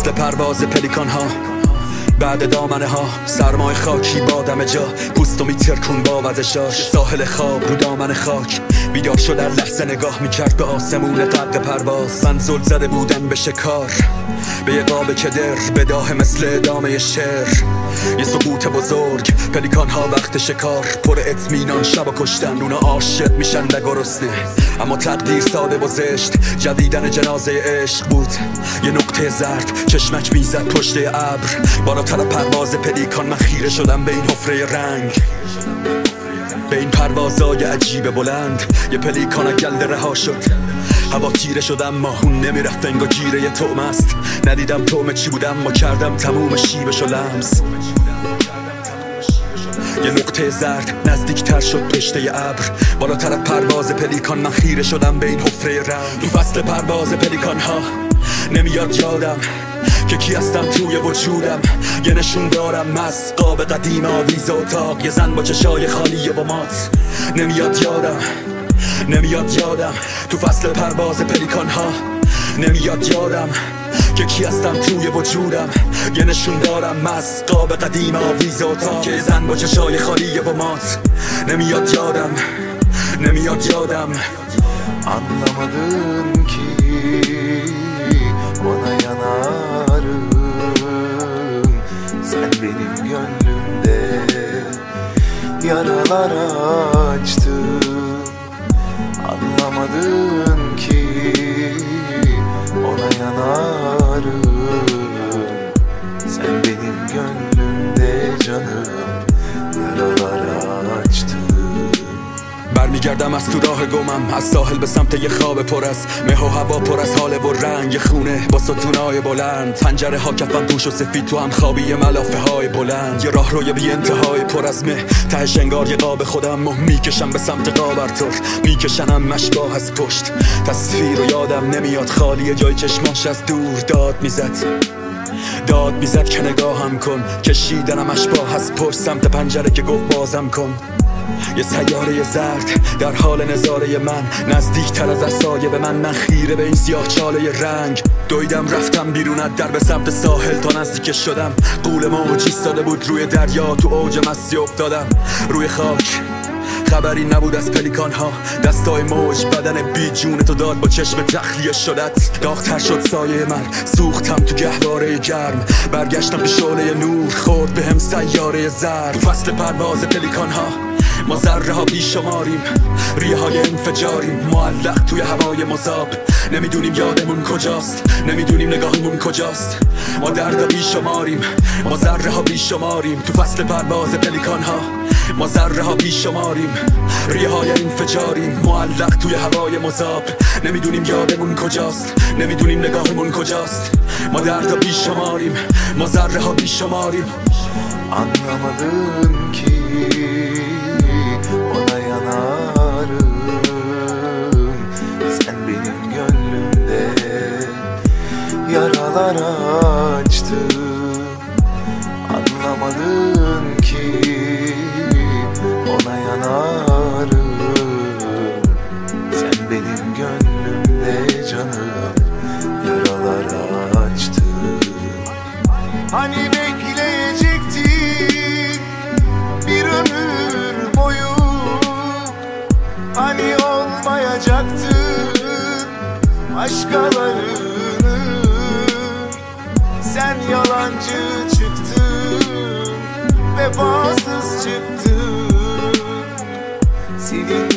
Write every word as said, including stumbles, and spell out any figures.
فصل پرواز پلیکان ها، بعد دامنه ها سرمای خاکی با دم جا، پوستو میترکون با وزشاش. ساحل خواب رو دامن خاک، بیدار شد در لحظه نگاه میکرد به آسمون غرق پرواز. من زل زده بودم به شکار، به یه قاب کدر، بداه مثل ادامه شعر. یه سقوط بزرگ، پلیکان ها وقت شکار، پر اطمینان شب و کشتن. اونا عاشق میشن و گرسنه، اما تقدیر ساده و زشت. جدیدن جنازه عشق بود، یه نقطه زرد چشمک میزد پشت ابر. بالاتر پرواز پلیکان من خیره شدم به این حفره رنگ، به این پروازای عجیب بلند. یه پلیکان گلده رها شد، هوا تیره شد اما اون نمیرفت، انگار گیره یه طعم است. ندیدم طعم چی بود اما کردم تموم شیبشو لمس. یه نقطه زرد نزدیکتر شد پشته ابر. بالاتر پرواز پلیکان من خیره شدم به این حفره رنگ. تو فصل پرواز پلیکان ها نمیاد یادم که کی هستم توی وجودم. یه نشون دارم از قاب قدیم آویز اتاق، یه زن با چشای خالی و مات. نمیاد یادم نمیاد یادم تو فصل پرواز پلیکان ها نمیاد یادم که کی هستم توی وجودم. یه نشون دارم از قاب قدیم آویز اتاق، یه زن با چشای خالی و مات. نمیاد یادم نمیاد yadam. Anlamadın ki bana yanarım, sen benim gönlümde yaralar açtın. Anlamadın ki ona yanarım, sen benim gönlümde canım yaralar açtın. برمیگردم از تو راه گمم، از ساحل به سمت یه خواب پر از مه و هوا، پر از حال و رنگ خونه با ستونای بلند. پنجره ها کفن پوش و سفید، تو هم خوابی ملافه های بلند. یه راه روی بی انتهای پر از مه، تهش انگار یه قاب خودم و میکشم به سمت قابرتر. میکشنم مشباه از پشت، تصویر و یادم نمیاد خالیه، جای چشماش از دور داد میزد داد میزد که نگاهم کن. کشیدنم اشباه از پشت سمت پنجره که گفت بازم کن. یه سیاره زرد در حال نظاره من، نزدیک تر از سایه به من. من خیره به این سیاه چاله رنگ، دویدم رفتم بیرون از در به سمت ساحل. تا نزدیک شدم قول موج ایستاده بود روی دریا، تو اوج مستی افتادم روی خاک. خبری نبود از پلیکان ها، دستای موج بدن بی جون تو داد با چشم تخلیه شدت. داغ‌تر شد سایه من، سوختم تو گهواره گرم. برگشتم به شعله نور، خورد به هم سیاره زرد. تو فصل پرواز پلیکان ها ما ذره ها بیشماریم، ریه های انفجاریم، معلق توی هوای مذاب. نمیدونیم یادمون کجاست، نمیدونیم نگاهمون کجاست. ما درد بیشماریم، ما ذره ها بیشماریم. تو فصل پرواز پلیکان ها ما ذره ها بیشماریم، ریه های انفجاریم، معلق توی هوای مذاب. نمیدونیم یادمون کجاست، نمیدونیم نگاهمون کجاست. ما درد بیشماریم، ما ذره ها بیشماریم. Anlamadın ki ona yanarım, sen benim gönlümde yaralar açtın. Anlamadın ki ona yanarım, sen benim gönlümde canım yaralar açtın. Hani bekleyecektin bir ömür boyu, hani olmayacaktın başkalarını. Sen yalancı çıktın, vefasız çıktın. Senin